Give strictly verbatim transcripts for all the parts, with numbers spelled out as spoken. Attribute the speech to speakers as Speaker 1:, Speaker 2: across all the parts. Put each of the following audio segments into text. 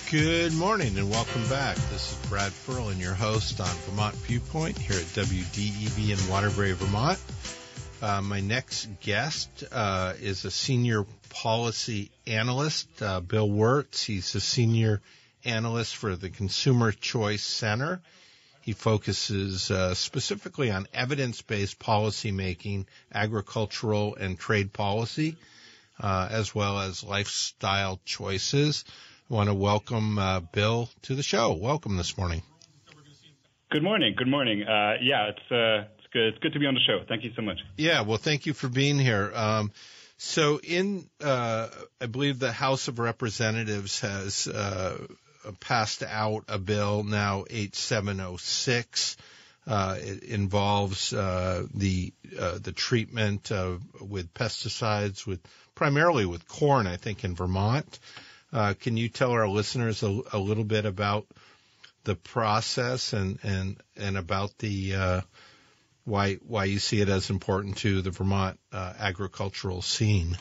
Speaker 1: Good morning and welcome back. This is Brad Furlan, your host on Vermont Viewpoint here at W D E V in Waterbury, Vermont. Uh, my next guest uh, is a senior policy analyst, uh, Bill Wirtz. He's a senior analyst for the Consumer Choice Center. He focuses uh, specifically on evidence-based policy making, agricultural and trade policy, uh, as well as lifestyle choices. I want to welcome uh, Bill to the show. Welcome this morning.
Speaker 2: Good morning. Good morning. Uh, yeah, it's uh, it's good. It's good to be on the show. Thank you so much.
Speaker 1: Yeah, well, thank you for being here. Um, so, in uh, I believe the House of Representatives has uh, passed out a bill now, H seven oh six. Uh, it involves uh, the uh, the treatment of, with pesticides, with primarily with corn, I think, in Vermont. Uh, can you tell our listeners a, a little bit about the process and, and, and about the, uh, why, why you see it as important to the Vermont, uh, agricultural scene?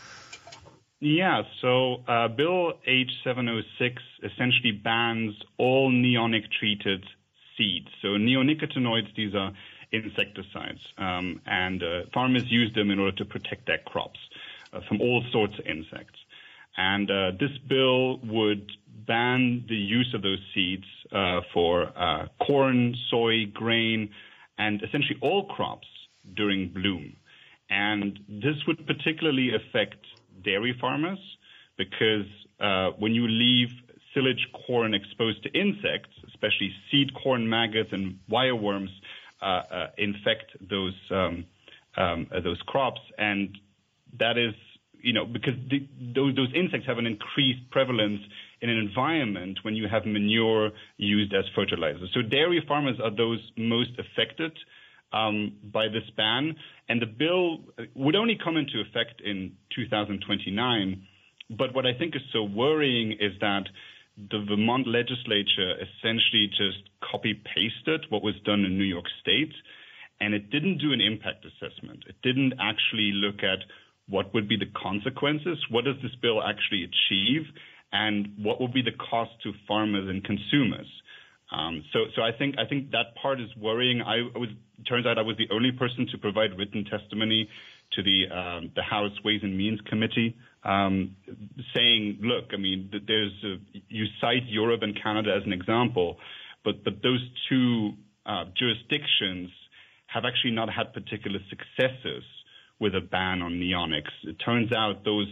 Speaker 2: Yeah. So, uh, Bill H seven oh six essentially bans all neonic treated seeds. So neonicotinoids, these are insecticides, um, and, uh, farmers use them in order to protect their crops uh, from all sorts of insects. And uh, this bill would ban the use of those seeds uh, for uh, corn, soy, grain, and essentially all crops during bloom. And this would particularly affect dairy farmers because uh, when you leave silage corn exposed to insects, especially seed corn maggots and wireworms, uh, uh, infect those um, um, uh, those crops, and that is You know, because the, those, those insects have an increased prevalence in an environment when you have manure used as fertilizer. So dairy farmers are those most affected um, by this ban. And the bill would only come into effect in two thousand twenty-nine. But what I think is so worrying is that the Vermont legislature essentially just copy-pasted what was done in New York State. And it didn't do an impact assessment. It didn't actually look at what would be the consequences? What does this bill actually achieve? And what will be the cost to farmers and consumers? Um, so, so I think I think that part is worrying. I was, it turns out I was the only person to provide written testimony to the um, the House Ways and Means Committee, um, saying, look, I mean, there's a, you cite Europe and Canada as an example, but but those two uh, jurisdictions have actually not had particular successes with a ban on neonics. It turns out those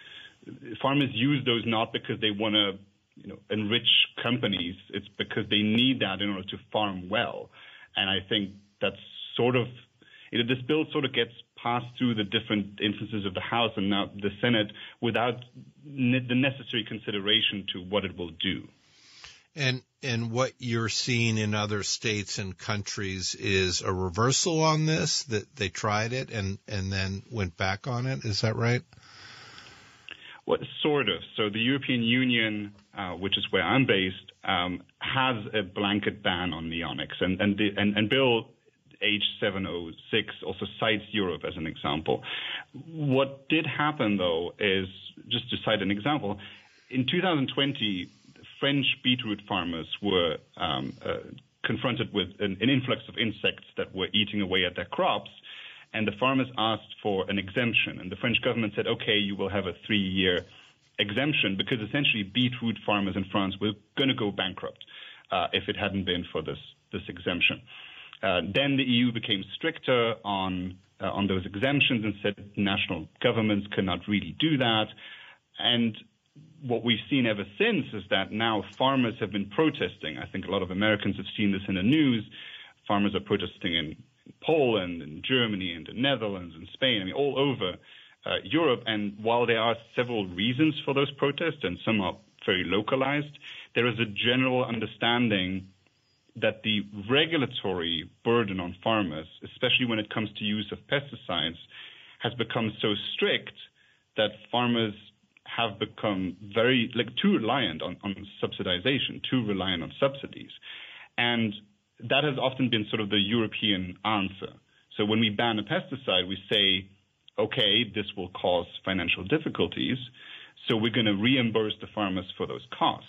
Speaker 2: farmers use those not because they want to, you know, enrich companies. It's because they need that in order to farm well. And I think that's sort of, you know, this bill sort of gets passed through the different instances of the House and now the Senate without ne- the necessary consideration to what it will do.
Speaker 1: And and what you're seeing in other states and countries is a reversal on this, that they tried it and, and then went back on it. Is that right?
Speaker 2: Well, sort of. So the European Union, uh, which is where I'm based, um, has a blanket ban on neonics. And and, the, and, and Bill H seven oh six also cites Europe as an example. What did happen, though, is, just to cite an example, in two thousand twenty, French beetroot farmers were um, uh, confronted with an, an influx of insects that were eating away at their crops, and the farmers asked for an exemption. And the French government said, okay, you will have a three-year exemption, because essentially beetroot farmers in France were going to go bankrupt uh, if it hadn't been for this, this exemption. Uh, then the E U became stricter on, uh, on those exemptions and said national governments cannot really do that. And what we've seen ever since is that now farmers have been protesting. I think a lot of Americans have seen this in the news. Farmers are protesting in Poland and Germany and the Netherlands and Spain, I mean, all over uh, Europe. And while there are several reasons for those protests, and some are very localized, there is a general understanding that the regulatory burden on farmers, especially when it comes to use of pesticides, has become so strict that farmers have become very, like, too reliant on, on subsidization, too reliant on subsidies. And that has often been sort of the European answer. So when we ban a pesticide, we say, okay, this will cause financial difficulties, so we're going to reimburse the farmers for those costs.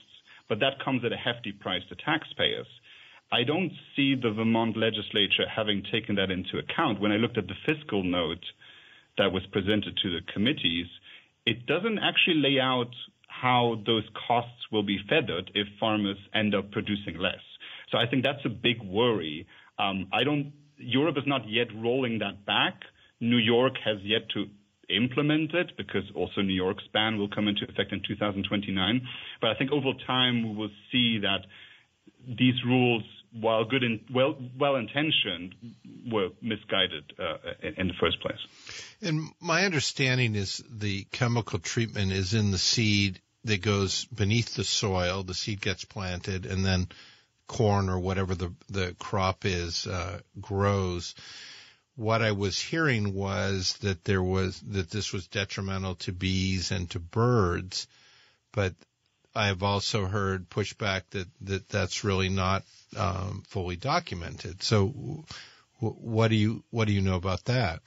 Speaker 2: but that comes at a hefty price to taxpayers. I don't see the Vermont legislature having taken that into account. When I looked at the fiscal note that was presented to the committees, it doesn't actually lay out how those costs will be feathered if farmers end up producing less. So I think that's a big worry. Um, I don't. Europe is not yet rolling that back. New York has yet to implement it because also New York's ban will come into effect in two thousand twenty-nine. But I think over time we will see that these rules, while good and well well intentioned, were misguided uh, in, in the first place.
Speaker 1: And my understanding is the chemical treatment is in the seed that goes beneath the soil. The seed gets planted, and then corn or whatever the the crop is uh, grows. What I was hearing was that there was that this was detrimental to bees and to birds, but I have also heard pushback that, that that's really not um, fully documented. So, w- what do you what do you know about that?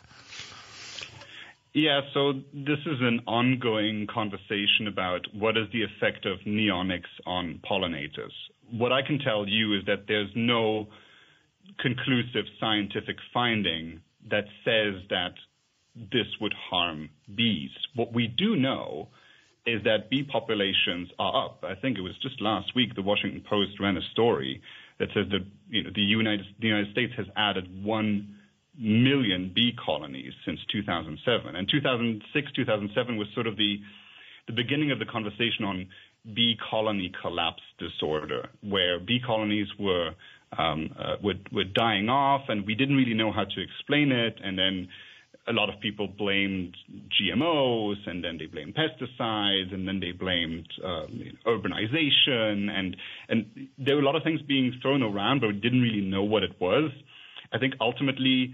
Speaker 2: Yeah, so this is an ongoing conversation about what is the effect of neonics on pollinators. What I can tell you is that there's no conclusive scientific finding that says that this would harm bees. What we do know is that bee populations are up. I think it was just last week the Washington Post ran a story that says that you know the United the United States has added one million bee colonies since two thousand seven, and two thousand six, two thousand seven was sort of the the beginning of the conversation on bee colony collapse disorder, where bee colonies were um, uh, were, were dying off, and we didn't really know how to explain it, and then a lot of people blamed G M Os, and then they blamed pesticides, and then they blamed uh, urbanization, and and there were a lot of things being thrown around, but we didn't really know what it was. I think ultimately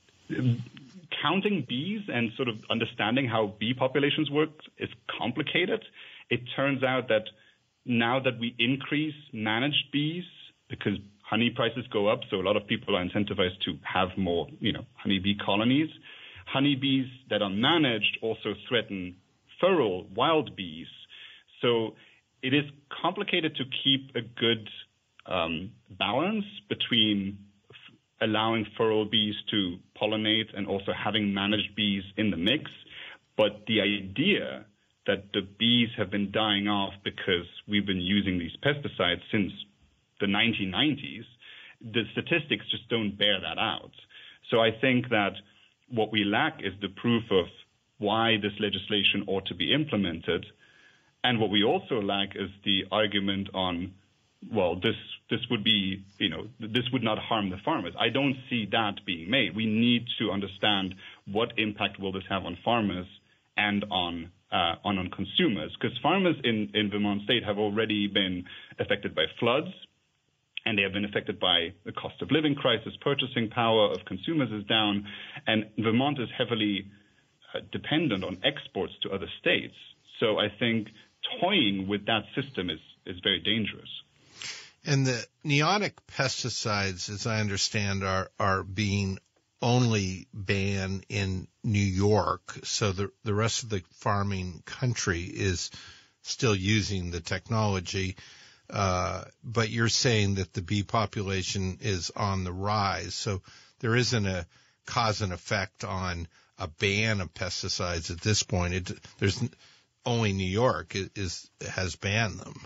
Speaker 2: counting bees and sort of understanding how bee populations work is complicated. It turns out that now that we increase managed bees, because honey prices go up, so a lot of people are incentivized to have more, you know, honeybee colonies. Honeybees that are managed also threaten feral wild bees. So it is complicated to keep a good um, balance between f- allowing feral bees to pollinate and also having managed bees in the mix. But the idea that the bees have been dying off because we've been using these pesticides since the nineteen nineties, the statistics just don't bear that out. So I think that what we lack is the proof of why this legislation ought to be implemented. And what we also lack is the argument on, well, this this would be, you know, this would not harm the farmers. I don't see that being made. We need to understand what impact will this have on farmers and on uh, on, on consumers. Because farmers in, in Vermont State have already been affected by floods, and they have been affected by the cost of living crisis. Purchasing power of consumers is down, and Vermont is heavily uh, dependent on exports to other states. So I think toying with that system is, is very dangerous.
Speaker 1: And the neonic pesticides, as I understand, are, are being only banned in New York. So the, the rest of the farming country is still using the technology. Uh, but you're saying that the bee population is on the rise. So there isn't a cause and effect on a ban of pesticides at this point. It, there's only New York is, is has banned them.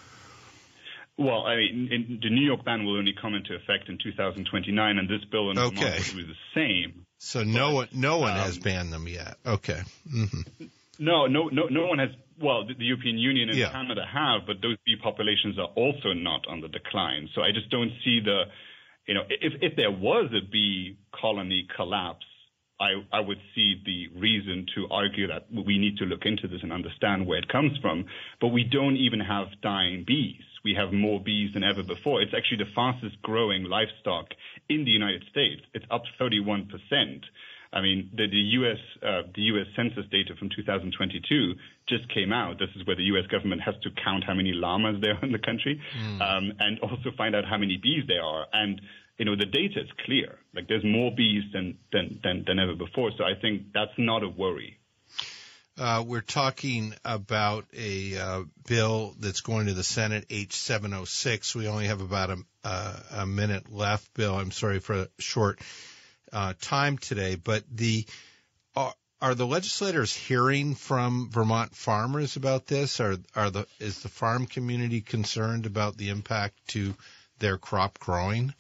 Speaker 2: Well, I mean, in, the New York ban will only come into effect in two thousand twenty-nine, and this bill in
Speaker 1: okay.
Speaker 2: Vermont will be the same.
Speaker 1: So no
Speaker 2: but,
Speaker 1: one, no one
Speaker 2: um,
Speaker 1: has banned them yet. Okay. Mm-hmm.
Speaker 2: No, no, no, no one has. Well, the, the European Union and
Speaker 1: yeah.
Speaker 2: Canada have, but those bee populations are also not on the decline. So I just don't see the, you know, if if there was a bee colony collapse, I I would see the reason to argue that we need to look into this and understand where it comes from. But we don't even have dying bees. We have more bees than ever before. It's actually the fastest growing livestock in the United States. It's up thirty-one percent. I mean, the, the U S uh, the U S Census data from two thousand twenty-two just came out. This is where the U S government has to count how many llamas there are in the country, mm. um, and also find out how many bees there are. And you know, the data is clear. Like, there's more bees than than than, than ever before. So I think that's not a worry.
Speaker 1: Uh, we're talking about a uh, bill that's going to the Senate, H seven oh six. We only have about a, uh, a minute left, Bill. I'm sorry for a short uh, time today, but the are, are the legislators hearing from Vermont farmers about this? Are are the is the farm community concerned about the impact to their crop growing?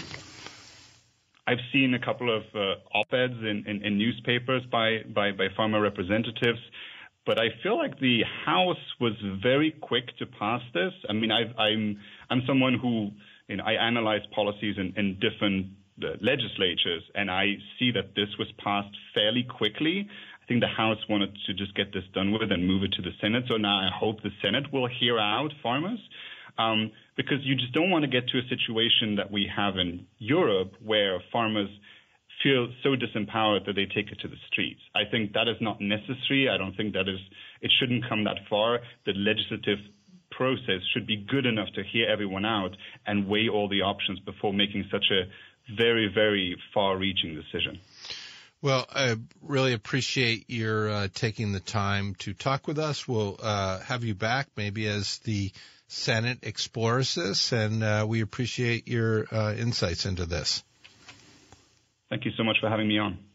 Speaker 2: I've seen a couple of uh, op-eds in, in, in newspapers by, by, by farmer representatives, but I feel like the House was very quick to pass this. I mean, I've, I'm I'm someone who, you know, I analyze policies in, in different uh, legislatures, and I see that this was passed fairly quickly. I think the House wanted to just get this done with and move it to the Senate. So now I hope the Senate will hear out farmers. Um, because you just don't want to get to a situation that we have in Europe where farmers feel so disempowered that they take it to the streets. I think that is not necessary. I don't think that is, it shouldn't come that far. The legislative process should be good enough to hear everyone out and weigh all the options before making such a very, very far-reaching decision.
Speaker 1: Well, I really appreciate your uh, taking the time to talk with us. We'll uh, have you back maybe as the Senate explores this, and uh, we appreciate your uh, insights into this.
Speaker 2: Thank you so much for having me on.